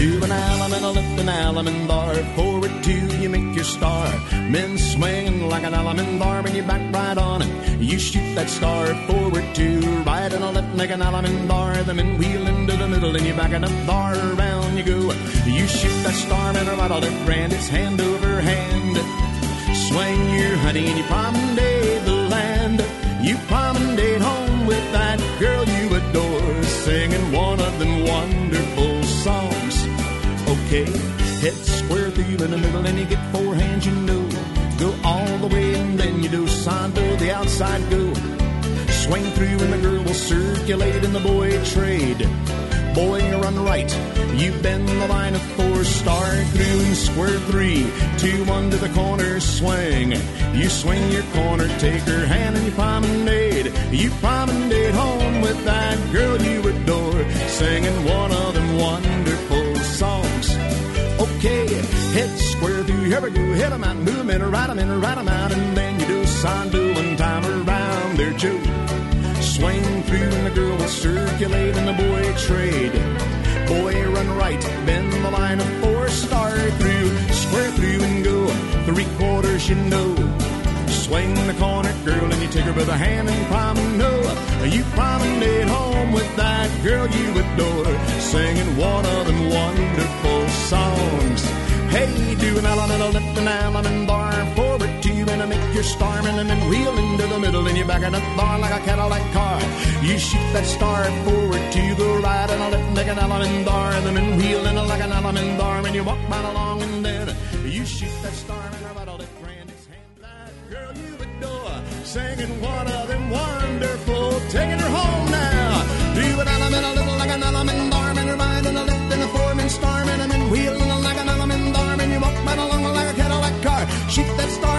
Do an alum and a lift an alum bar. Forward two, you make your star. Men swinging like an alum bar when you back right on it. You shoot that star forward two, right and a left, make an alum bar. The men wheel into the middle and you back it up bar. Around you go. You shoot that star and a right or left brand. It's hand over hand. Swing your honey and you promenade the land. You promenade home with that girl you adore, singing one of them wonderful songs. Okay, head square through in the middle and you get four hands, you know. Go all the way and then you do sando, the outside go. Swing through and the girl will circulate in the boy trade. Boy, you run right, you bend the line of four, star through and square three, 2-1 to the corner swing. You swing your corner, take her hand and you promenade. You promenade home with that girl you adore, singing one of them wonderful songs. Okay, head square through, here we go, hit 'em out, move 'em in, ride 'em in, ride 'em out, and then you do sando one time around there, Joe. Swing through and the girl will circulate in the boy trade. Boy, run right, bend the line of four, star through, square through and go, 3/4, you know. Swing the corner, girl, and you take her by the hand and promenade. You promenade home with that girl you adore, singing one of them wonderful songs. Hey, do an alum and a lift an alum bar, forward two and a make your star, and then wheel into the middle and you back it up bar like a Cadillac car. You shoot that star forward two, go right and a lift make an alum bar, and then wheel in like an alum bar, and you walk right along and then you shoot that star and right a lift grand his hand that girl you adore, singing one of them wonderful, taking her home now. Do an alum and a little like an alum bar, and a right and a lift and a four-man star, and then wheel in like an alum bar, and you walk right along like a Cadillac car. Shoot that star